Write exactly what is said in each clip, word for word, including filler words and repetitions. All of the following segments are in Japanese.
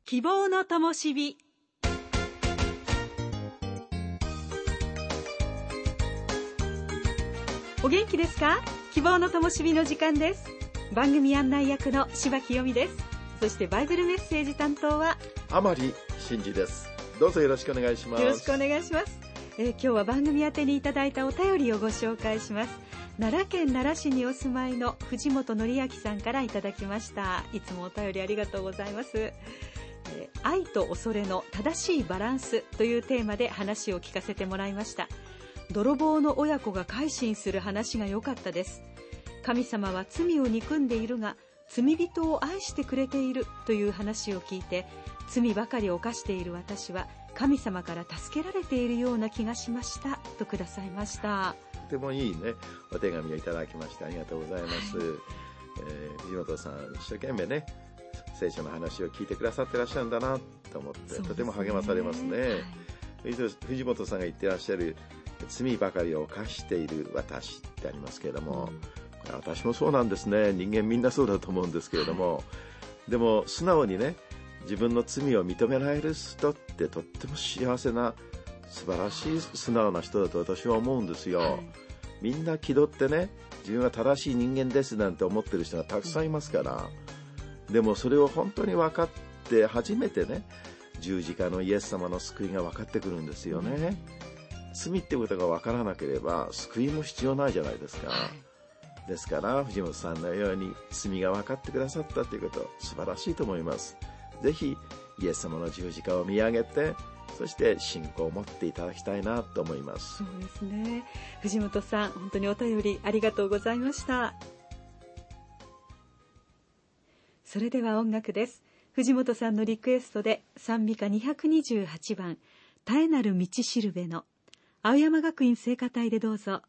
希望の灯火。お元気ですか？希望の灯火の時間です。番組案内役の柴木由美です。そしてバイブルメッセージ担当は甘利真嗣です。どうぞよろしくお願いします。 よろしくお願いします。えー、今日は番組宛てにいただいたお便りをご紹介します。奈良県奈良市にお住まいの藤本紀明さんからいただきました。いつもお便りありがとうございます。えー、愛と恐れの正しいバランスというテーマで話を聞かせてもらいました。泥棒の親子が改心する話が良かったです。神様は罪を憎んでいるが罪人を愛してくれているという話を聞いて、罪ばかり犯している私は神様から助けられているような気がしましたとくださいました。 とてもいいねお手紙をいただきましてありがとうございます。はい、えー、藤本さん一生懸命ね聖書の話を聞いてくださってらっしゃるんだなと思って、ね、とても励まされますね。はい、藤本さんが言ってらっしゃる罪ばかりを犯している私ってありますけれども、うん、私もそうなんですね。人間みんなそうだと思うんですけれども、はい、でも素直にね自分の罪を認められる人ってとっても幸せな素晴らしい素直な人だと私は思うんですよ。はい、みんな気取ってね自分は正しい人間ですなんて思ってる人がたくさんいますから、うん、でもそれを本当に分かって初めてね十字架のイエス様の救いが分かってくるんですよね。うん、罪ってことが分からなければ救いも必要ないじゃないですか。はい、ですから藤本さんのように罪が分かってくださったということ素晴らしいと思います。ぜひイエス様の十字架を見上げてそして信仰を持っていただきたいなと思います。 そうですね。藤本さん本当にお便りありがとうございました。それでは音楽です。藤本さんのリクエストで賛美歌にひゃくにじゅうはちばん絶えなる道しるべの青山学院聖歌隊でどうぞ。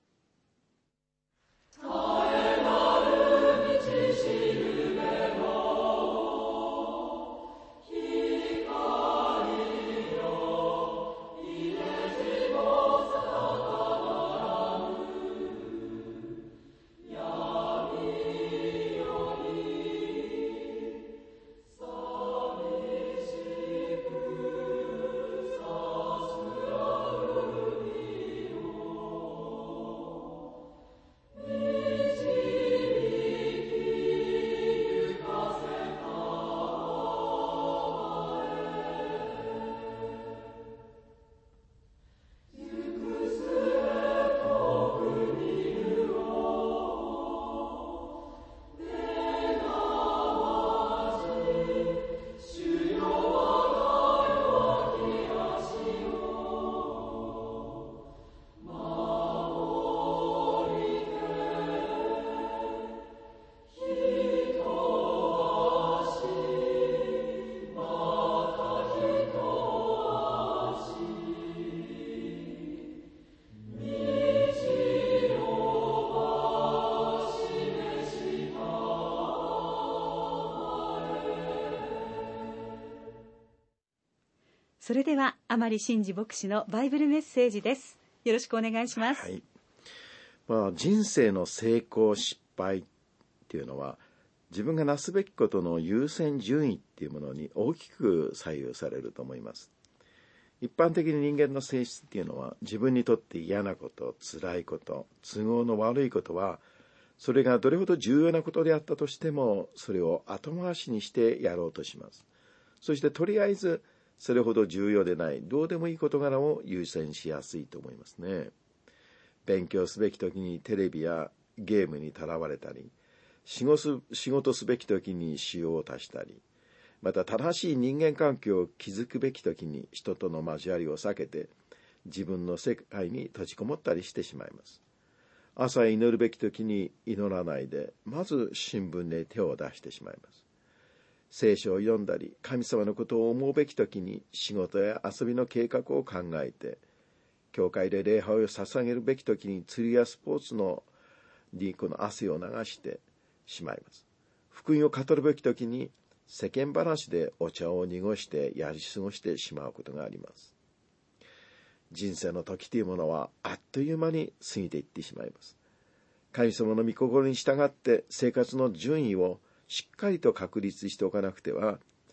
それでは甘利真嗣牧師のバイブルメッセージです。よろしくお願いします。 はい、まあ、人生の成功失敗っていうのは自分がなすべきことの優先順位っていうものに大きく左右されると思います。一般的に人間の性質っていうのは自分にとって嫌なこと、辛いこと、都合の悪いことはそれがどれほど重要なことであったとしてもそれを後回しにしてやろうとします。そしてとりあえずそれほど重要でないどうでもいい事柄を優先しやすいと思いますね。勉強すべき時にテレビやゲームにとらわれたり、仕事、仕事すべき時に塩を足したり、また正しい人間関係を築くべき時に人との交わりを避けて自分の世界に閉じこもったりしてしまいます。朝祈るべき時に祈らないでまず新聞で手を出してしまいます。聖書を読んだり神様のことを思うべき時に仕事や遊びの計画を考えて、教会で礼拝を捧げるべき時に釣りやスポーツのにこの汗を流してしまいます。福音を語るべき時に世間話でお茶を濁してやり過ごしてしまうことがあります。人生の時というものはあっという間に過ぎていってしまいます。神様の御心に従って生活の順位をしっかりと確立しておかなくては、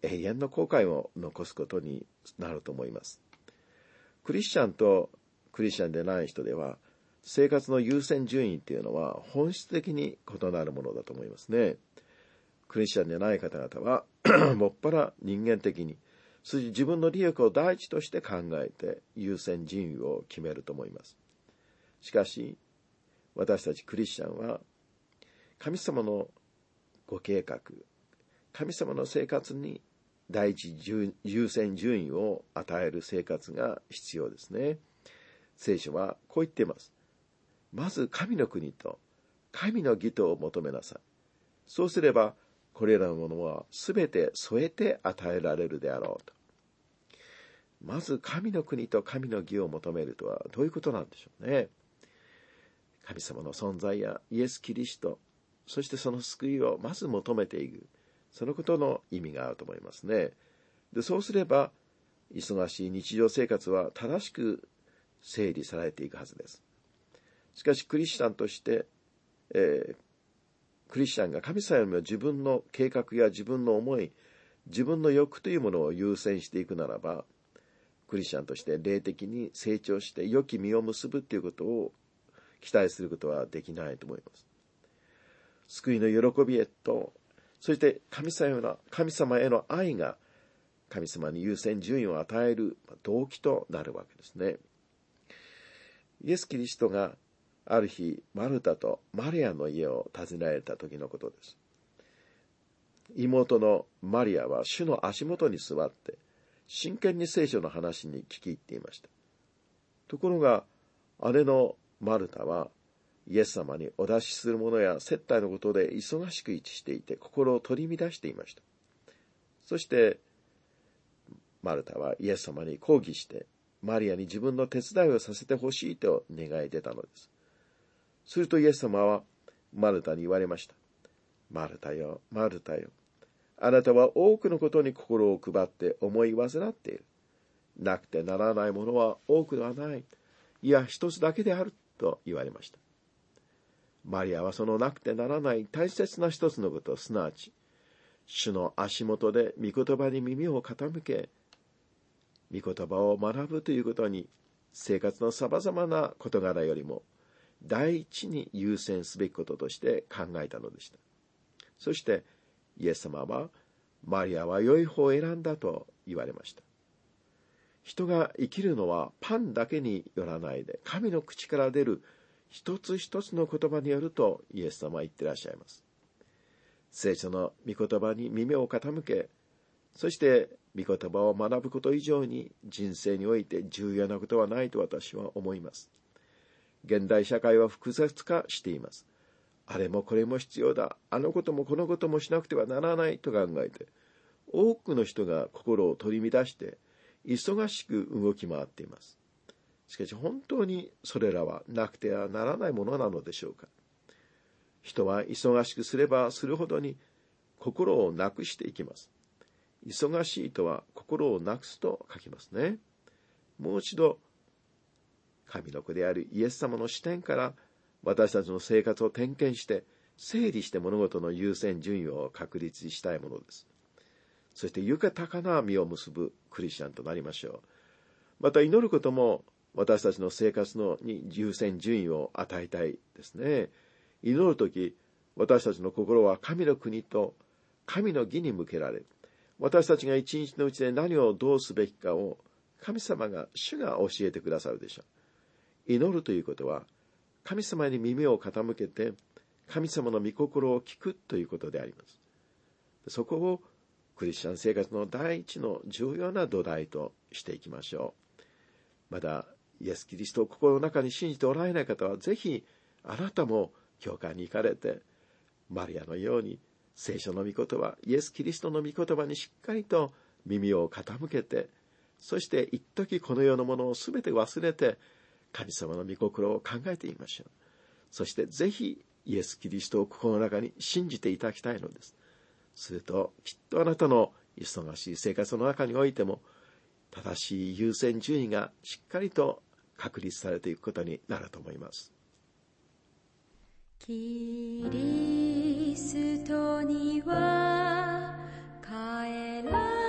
永遠の後悔を残すことになると思います。クリスチャンとクリスチャンでない人では、生活の優先順位っていうのは本質的に異なるものだと思いますね。クリスチャンでない方々はもっぱら人間的に自分の利益を第一として考えて優先順位を決めると思います。しかし私たちクリスチャンは神様のご計画、神様の生活に第一優先順位を与える生活が必要ですね。聖書はこう言っています。まず神の国と神の義とを求めなさい。そうすればこれらのものはすべて添えて与えられるであろうと。まず神の国と神の義を求めるとはどういうことなんでしょうね。神様の存在やイエス・キリスト、そしてその救いをまず求めていく、そのことの意味があると思いますね。で、そうすれば忙しい日常生活は正しく整理されていくはずです。しかしクリスチャンとして、えー、クリスチャンが神様よりも自分の計画や自分の思い、自分の欲というものを優先していくならば、クリスチャンとして霊的に成長して良き実を結ぶということを期待することはできないと思います。救いの喜びへと、そして神様への、神様への愛が神様に優先順位を与える動機となるわけですね。イエス・キリストがある日、マルタとマリアの家を訪ねられた時のことです。妹のマリアは主の足元に座って、真剣に聖書の話に聞き入っていました。ところが、姉のマルタは、イエス様にお出しするものや接待のことで忙しく位置していて、心を取り乱していました。そして、マルタはイエス様に抗議して、マリアに自分の手伝いをさせてほしいと願い出たのです。するとイエス様はマルタに言われました。マルタよ、マルタよ。あなたは多くのことに心を配って思い煩っている。なくてならないものは多くではない。いや、一つだけであると言われました。マリアはそのなくてならない大切な一つのこと、すなわち、主の足元で御言葉に耳を傾け、御言葉を学ぶということに、生活の様々な事柄よりも、第一に優先すべきこととして考えたのでした。そして、イエス様は、マリアは良い方を選んだと言われました。人が生きるのはパンだけによらないで、神の口から出る一つ一つの言葉によるとイエス様は言ってらっしゃいます。聖書の御言葉に耳を傾け、そして御言葉を学ぶこと以上に人生において重要なことはないと私は思います。現代社会は複雑化しています。あれもこれも必要だ、あのこともこのこともしなくてはならないと考えて、多くの人が心を取り乱して忙しく動き回っています。しかし本当にそれらはなくてはならないものなのでしょうか。人は忙しくすればするほどに心をなくしていきます。忙しいとは心をなくすと書きますね。もう一度、神の子であるイエス様の視点から私たちの生活を点検して整理して物事の優先順位を確立したいものです。そして豊かな実を結ぶクリスチャンとなりましょう。また祈ることも私たちの生活のに優先順位を与えたいですね。祈るとき、私たちの心は神の国と神の義に向けられる。私たちが一日のうちで何をどうすべきかを神様が、主が教えてくださるでしょう。祈るということは、神様に耳を傾けて、神様の御心を聞くということであります。そこをクリスチャン生活の第一の重要な土台としていきましょう。まだイエス・キリストを心の中に信じておられない方は、ぜひあなたも教会に行かれて、マリアのように聖書の御言葉、イエス・キリストの御言葉にしっかりと耳を傾けて、そして一時この世のものをすべて忘れて、神様の御心を考えてみましょう。そしてぜひイエス・キリストを心の中に信じていただきたいのです。するときっとあなたの忙しい生活の中においても、正しい優先順位がしっかりと確立されていくことになると思います。 キリストには帰ら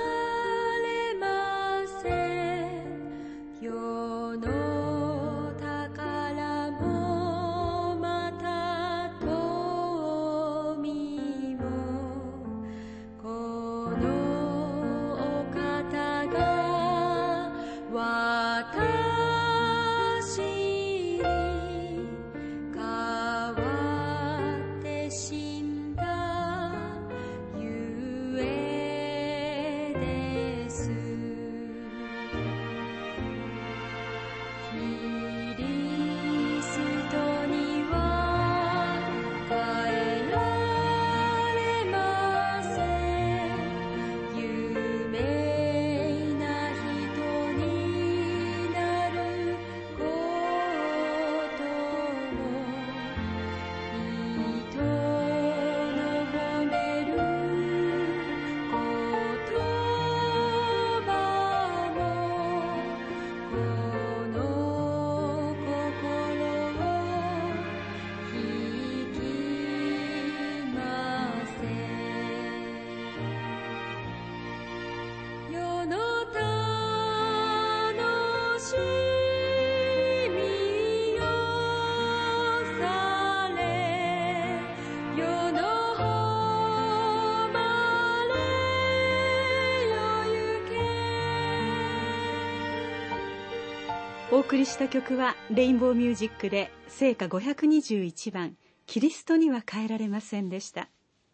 お送りした曲はレインボーミュージックで聖歌ごひゃくにじゅういちばんキリストには変えられませんでした。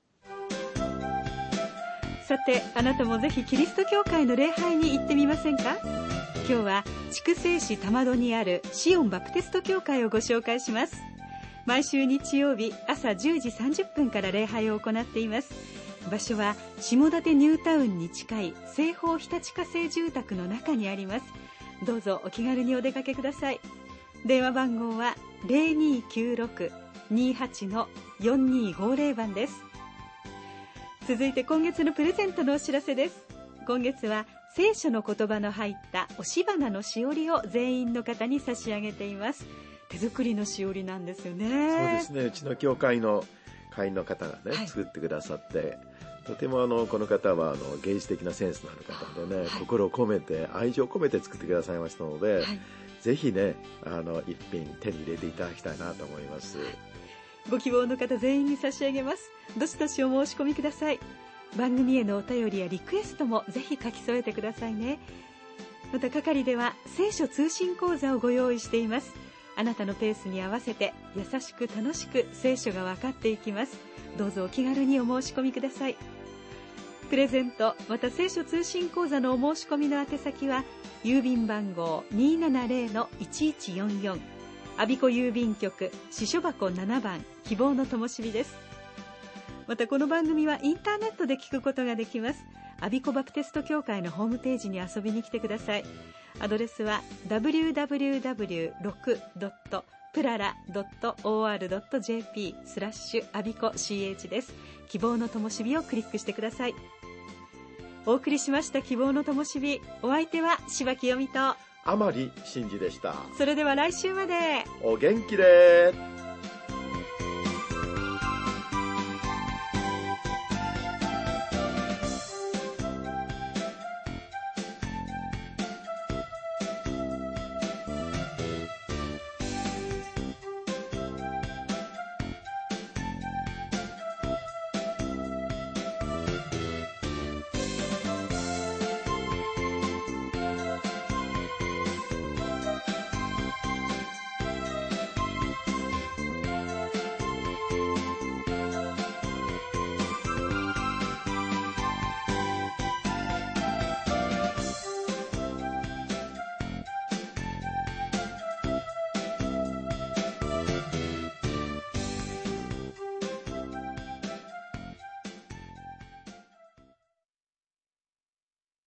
さて、あなたもぜひキリスト教会の礼拝に行ってみませんか。今日は筑西市玉戸にあるシオンバプテスト教会をご紹介します。毎週日曜日朝じゅうじさんじゅっぷんから礼拝を行っています。場所は下館ニュータウンに近い西方日立化成住宅の中にあります。どうぞお気軽にお出かけください。電話番号は ゼロにーきゅうろく にーはち のよんにーごゼロ 番です。続いて今月のプレゼントのお知らせです。今月は聖書の言葉の入った押し花のしおりを全員の方に差し上げています。手作りのしおりなんですよね。 そうですね。うちの教会の会員の方がね、 はい、 作ってくださって、とてもあのこの方はあの芸術的なセンスのある方でね、はい、心を込めて愛情を込めて作ってくださいましたので、はい、ぜひね、あの一品手に入れていただきたいなと思います。 ご希望の方全員に差し上げます。どしどしお申し込みください。番組へのお便りやリクエストもぜひ書き添えてくださいね。また係では聖書通信講座をご用意しています。あなたのペースに合わせて優しく楽しく聖書が分かっていきます。どうぞお気軽にお申し込みください。プレゼントまた聖書通信講座のお申し込みの宛先は郵便番号 にーななゼロのいちいちよんよん 我孫子郵便局支所箱ななばん希望の灯火です。またこの番組はインターネットで聞くことができます。我孫子バプテスト教会のホームページに遊びに来てください。アドレスは ダブリューダブリューダブリューろく ドット プララ ドット オーアール ドット ジェーピー スラッシュ我孫子 シーエイチ です。希望の灯火をクリックしてください。お送りしました希望の灯火、お相手は柴清美と甘利真司でした。 それでは来週までお元気で。